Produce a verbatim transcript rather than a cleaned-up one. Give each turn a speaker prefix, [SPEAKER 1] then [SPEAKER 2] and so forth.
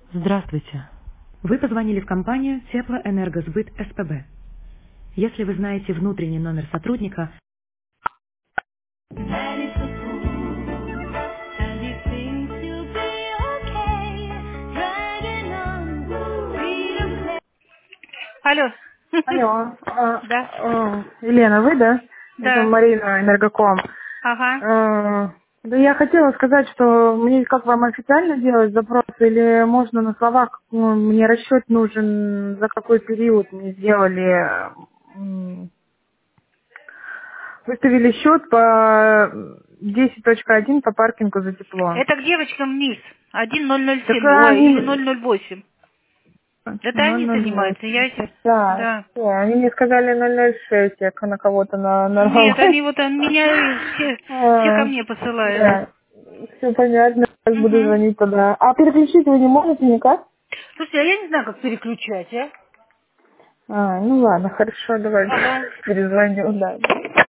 [SPEAKER 1] Здравствуйте. Вы позвонили в компанию Теплоэнергосбыт СПБ. Если вы знаете внутренний номер сотрудника... Алло.
[SPEAKER 2] Алло, а,
[SPEAKER 1] Да,
[SPEAKER 2] а, Елена, вы, да? Это
[SPEAKER 1] да,
[SPEAKER 2] Марина, Энергоком.
[SPEAKER 1] ага.
[SPEAKER 2] А, Да я хотела сказать, что мне как вам официально делать запрос, или можно на словах, ну, мне расчет нужен, за какой период мне сделали, м, выставили счет по десять точка один по паркингу за тепло.
[SPEAKER 1] Это к девочкам низ. один ноль ноль
[SPEAKER 2] Так
[SPEAKER 1] семь, ой, или
[SPEAKER 2] они
[SPEAKER 1] ноль ноль восемь. Это они
[SPEAKER 2] ноль ноль
[SPEAKER 1] занимаются, я
[SPEAKER 2] восемь.
[SPEAKER 1] эти...
[SPEAKER 2] Да,
[SPEAKER 1] Да.
[SPEAKER 2] все, они мне сказали ноль ноль шесть, я на кого-то на,
[SPEAKER 1] Нет,
[SPEAKER 2] нарвалась.
[SPEAKER 1] они вот э, меня все, все ко
[SPEAKER 2] А,
[SPEAKER 1] мне посылают.
[SPEAKER 2] да, все понятно, как буду
[SPEAKER 1] Угу.
[SPEAKER 2] звонить тогда. А переключить вы не можете никак?
[SPEAKER 1] Слушайте, а я не знаю, как переключать, а?
[SPEAKER 2] А, ну ладно, хорошо, давайте
[SPEAKER 1] Ага.
[SPEAKER 2] перезвоню, да.